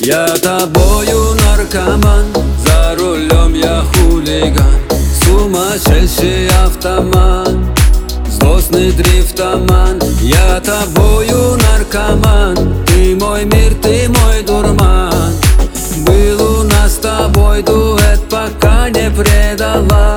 Я тобою наркоман, за рулем я хулиган, сумасшедший автомат, злостный дрифтоман. Я тобою наркоман, ты мой мир, ты мой дурман. Был у нас с тобой дуэт, пока не предала.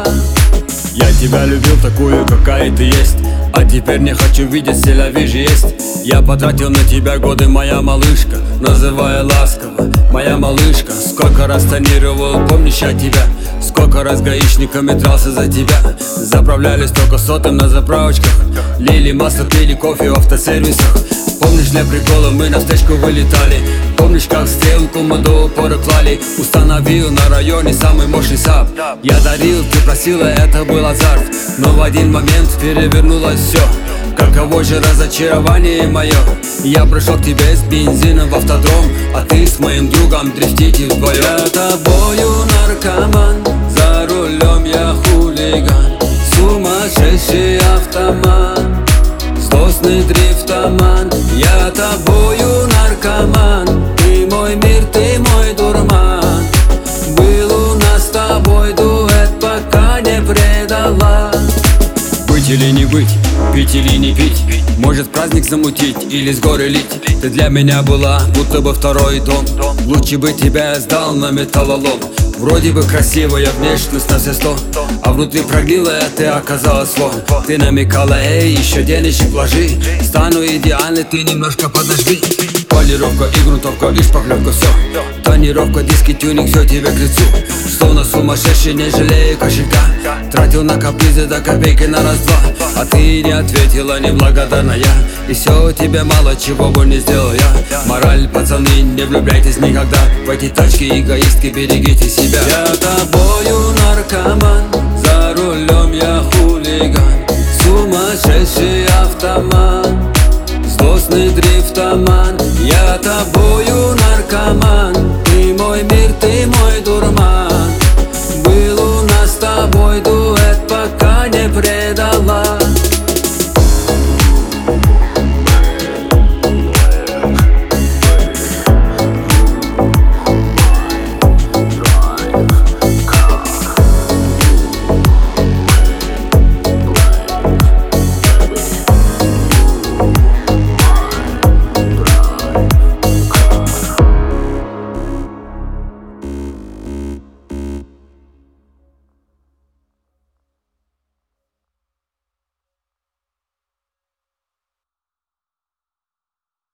Я тебя любил такую, какая ты есть, а теперь не хочу видеть, селя вижу есть. Я потратил на тебя годы, моя малышка, называя ласково, моя малышка. Сколько раз тонировал, помнишь я тебя, сколько раз гаишниками дрался за тебя. Заправлялись только сотым на заправочках, лили масло, пили кофе в автосервисах. Помнишь, для прикола мы на встречку вылетали, помнишь, как стрелку мы до упора клали. Установил на районе самый мощный САП. Я дарил, ты просила, это был азарт, но в один момент перевернулось все. Каково же разочарование мое. Я пришел к тебе с бензином в автодром, а ты с моим другом дрифтите вдвоем. Я тобою наркоман, за рулем я хулиган, сумасшедший автомат, злостный дрифтоман. Я тобою наркоман, ты мой мир, ты мой дурман. Был у нас с тобой дуэт, пока не предала. Быть или не быть, пить или не пить, может праздник замутить или с горы лить. Ты для меня была будто бы второй дом, лучше бы тебя я сдал на металлолом. Вроде бы красивая внешность на все 100, а внутри прогнилая ты оказалась вон. Ты намекала, эй, еще денежек вложи, стану идеальной, ты немножко подожди. Полировка и грунтовка и шпаклевка, все, тонировка, диски, тюнинг, все тебе к лицу. Словно сумасшедший, не жалея кошелька, тратил на капризы до копейки на раз-два. А ты не ответила, неблагодарная, и все тебе мало, чего бы не сделал я. Мораль, пацаны, не влюбляйтесь никогда в эти тачки, эгоистки, берегите себя. Я тобою наркоман, за рулем я хулиган, сумасшедший автомат, злостный дрифтоман. Я тобою наркоман,